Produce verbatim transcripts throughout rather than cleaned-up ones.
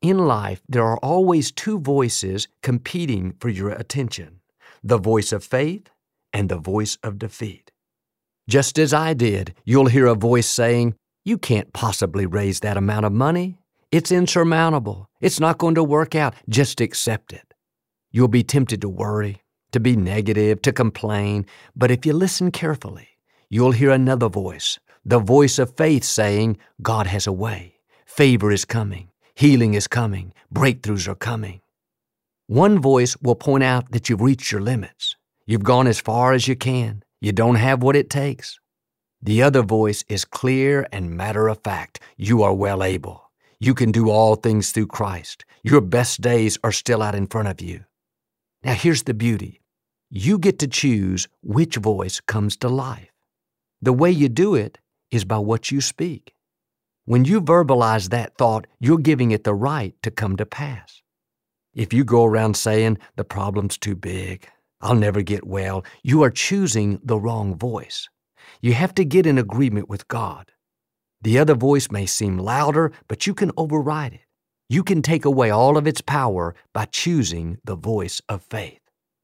In life, there are always two voices competing for your attention, the voice of faith and the voice of defeat. Just as I did, you'll hear a voice saying, "You can't possibly raise that amount of money. It's insurmountable. It's not going to work out. Just accept it." You'll be tempted to worry, to be negative, to complain, but if you listen carefully, you'll hear another voice, the voice of faith saying, "God has a way. Favor is coming. Healing is coming. Breakthroughs are coming." One voice will point out that you've reached your limits. You've gone as far as you can. You don't have what it takes. The other voice is clear and matter of fact. You are well able. You can do all things through Christ. Your best days are still out in front of you. Now here's the beauty. You get to choose which voice comes to life. The way you do it is by what you speak. When you verbalize that thought, you're giving it the right to come to pass. If you go around saying, "The problem's too big, I'll never get well," you are choosing the wrong voice. You have to get in agreement with God. The other voice may seem louder, but you can override it. You can take away all of its power by choosing the voice of faith.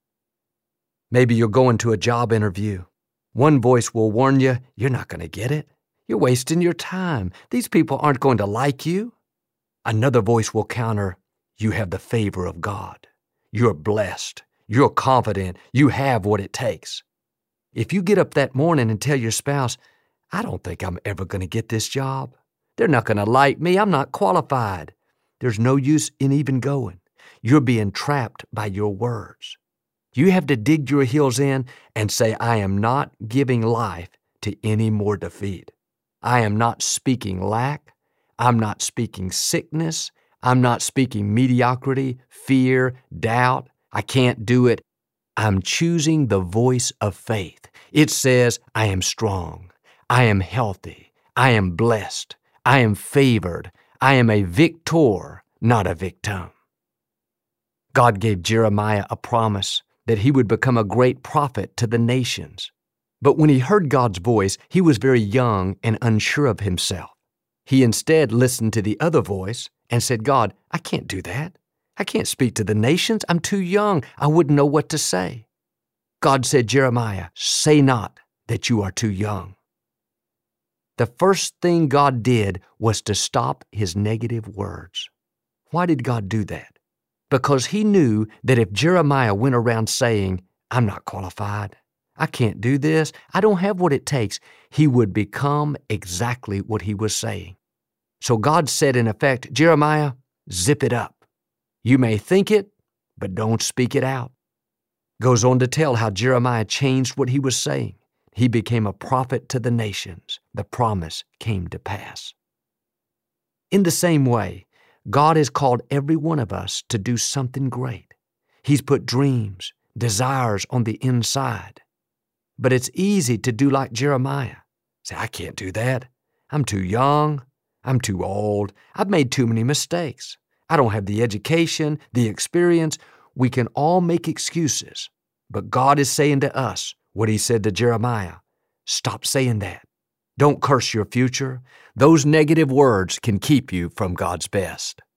Maybe you're going to a job interview. One voice will warn you, "You're not going to get it. You're wasting your time. These people aren't going to like you." Another voice will counter, "You have the favor of God. You're blessed. You're confident. You have what it takes." If you get up that morning and tell your spouse, "I don't think I'm ever going to get this job. They're not going to like me. I'm not qualified," there's no use in even going. You're being trapped by your words. You have to dig your heels in and say, "I am not giving life to any more defeat. I am not speaking lack. I'm not speaking sickness. I'm not speaking mediocrity, fear, doubt. I can't do it." I'm choosing the voice of faith. It says, "I am strong. I am healthy. I am blessed. I am favored. I am a victor, not a victim." God gave Jeremiah a promise that he would become a great prophet to the nations. But when he heard God's voice, he was very young and unsure of himself. He instead listened to the other voice and said, "God, I can't do that. I can't speak to the nations. I'm too young. I wouldn't know what to say." God said, "Jeremiah, say not that you are too young." The first thing God did was to stop his negative words. Why did God do that? Because he knew that if Jeremiah went around saying, "I'm not qualified, I can't do this, I don't have what it takes," he would become exactly what he was saying. So God said in effect, "Jeremiah, zip it up. You may think it, but don't speak it out." Goes on to tell how Jeremiah changed what he was saying. He became a prophet to the nations. The promise came to pass. In the same way, God has called every one of us to do something great. He's put dreams, desires on the inside. But it's easy to do like Jeremiah. Say, "I can't do that. I'm too young. I'm too old. I've made too many mistakes. I don't have the education, the experience." We can all make excuses. But God is saying to us what he said to Jeremiah. Stop saying that. Don't curse your future. Those negative words can keep you from God's best.